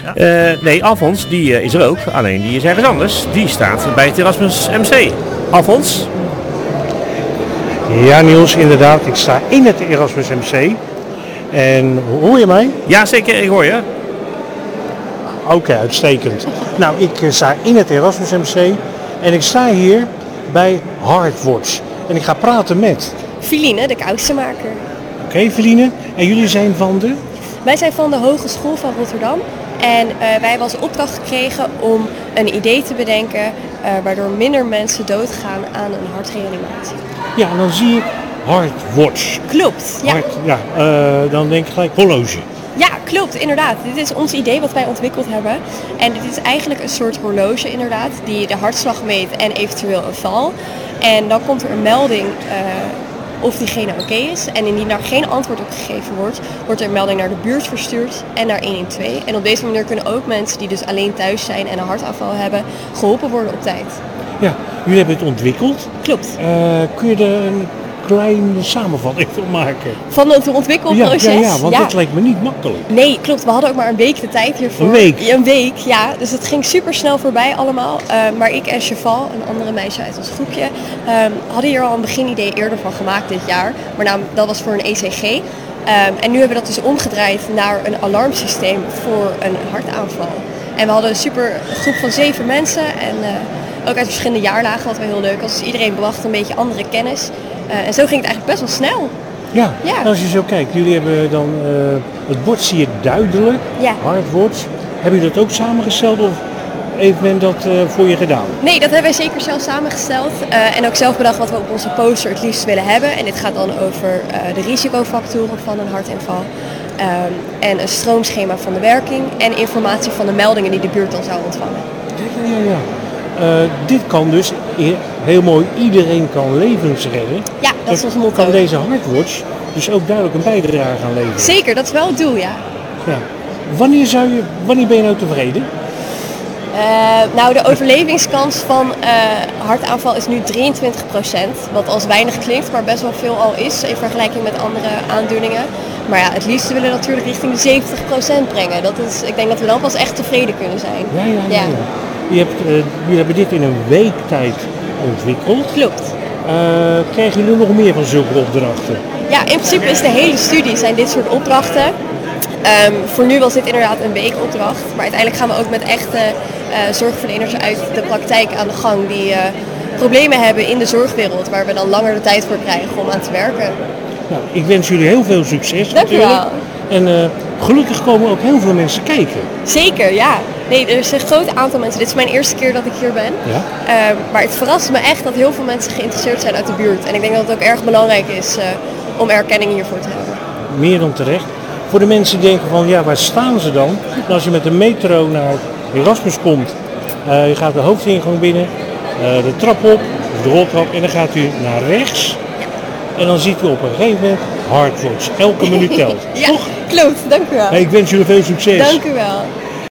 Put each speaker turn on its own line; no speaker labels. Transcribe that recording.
Nee, Alfons, die is er ook. Alleen die is ergens anders. Die staat bij het Erasmus MC. Alfons?
Ja Niels, inderdaad. Ik sta in het Erasmus MC. En hoor je mij?
Ja, zeker. Ik hoor je.
Oké, uitstekend. Nou, ik sta in het Erasmus MC. En ik sta hier bij Hardwatch. En ik ga praten met...
Feline, de kousenmaker.
Oké, Feline. En jullie zijn van de...
Wij zijn van de Hogeschool van Rotterdam. En wij hebben als opdracht gekregen om een idee te bedenken waardoor minder mensen doodgaan aan een hartreanimatie.
Ja, en dan zie ik Hardwatch.
Klopt, ja.
Dan denk ik gelijk horloge.
Ja, klopt, inderdaad. Dit is ons idee wat wij ontwikkeld hebben. En dit is eigenlijk een soort horloge inderdaad, die de hartslag meet en eventueel een val. En dan komt er een melding of diegene oké is. En indien daar geen antwoord op gegeven wordt, wordt er een melding naar de buurt verstuurd en naar 112. En op deze manier kunnen ook mensen die dus alleen thuis zijn en een hartaanval hebben, geholpen worden op tijd.
Ja, jullie hebben het ontwikkeld.
Klopt.
Kun je er een kleine samenvatting van maken?
Van het ontwikkelproces?
Ja, want dat lijkt me niet makkelijk.
Nee, klopt. We hadden ook maar een week de tijd hiervoor.
Een week?
Ja, een week, ja. Dus het ging super snel voorbij allemaal. Maar ik en Cheval, een andere meisje uit ons groepje, hadden hier al een beginidee eerder van gemaakt dit jaar. Maar dat was voor een ECG. En nu hebben we dat dus omgedraaid naar een alarmsysteem voor een hartaanval. En we hadden een super groep van 7 mensen en ook uit verschillende jaarlagen, wat wel heel leuk was. Dus iedereen bracht een beetje andere kennis. En zo ging het eigenlijk best wel snel.
Ja, als je zo kijkt, jullie hebben dan het bord zie je duidelijk, Hardwatch. Hebben jullie dat ook samengesteld of heeft men dat voor je gedaan?
Nee, dat hebben wij zeker zelf samengesteld. En ook zelf bedacht wat we op onze poster het liefst willen hebben. En dit gaat dan over de risicofactoren van een hartinval. En een stroomschema van de werking en informatie van de meldingen die de buurt dan zou ontvangen.
Ja. Dit kan dus heel mooi, iedereen kan levens redden.
Ja, dat is ons motto.
Kan deze Hardwatch dus ook duidelijk een bijdrage aan leveren?
Zeker, dat is wel het doel, ja.
Wanneer ben je nou tevreden?
Nou, de overlevingskans van hartaanval is nu 23%. Wat als weinig klinkt, maar best wel veel al is in vergelijking met andere aandoeningen. Maar ja, het liefst willen we natuurlijk richting de 70% brengen. Ik denk dat we dan pas echt tevreden kunnen zijn.
Ja. Jullie hebben dit in een week tijd ontwikkeld.
Klopt.
Krijgen jullie nog meer van zulke opdrachten?
Ja, in principe is de hele studie zijn dit soort opdrachten. Voor nu was dit inderdaad een weekopdracht. Maar uiteindelijk gaan we ook met echte zorgverleners uit de praktijk aan de gang. Die problemen hebben in de zorgwereld. Waar we dan langer de tijd voor krijgen om aan te werken.
Nou, ik wens jullie heel veel succes.
Dank u wel.
En gelukkig komen ook heel veel mensen kijken.
Zeker, ja. Nee, er is een groot aantal mensen. Dit is mijn eerste keer dat ik hier ben.
Ja?
Maar het verrast me echt dat heel veel mensen geïnteresseerd zijn uit de buurt. En ik denk dat het ook erg belangrijk is om erkenning hiervoor te hebben.
Meer dan terecht. Voor de mensen die denken van, ja, waar staan ze dan? En als je met de metro naar Erasmus komt, je gaat de hoofdingang binnen, de trap op, of de roltrap, en dan gaat u naar rechts. En dan ziet u op een gegeven moment Hardwatch. Elke minuut telt.
Ja, klopt. Dank u wel.
Ik wens jullie veel succes.
Dank u wel.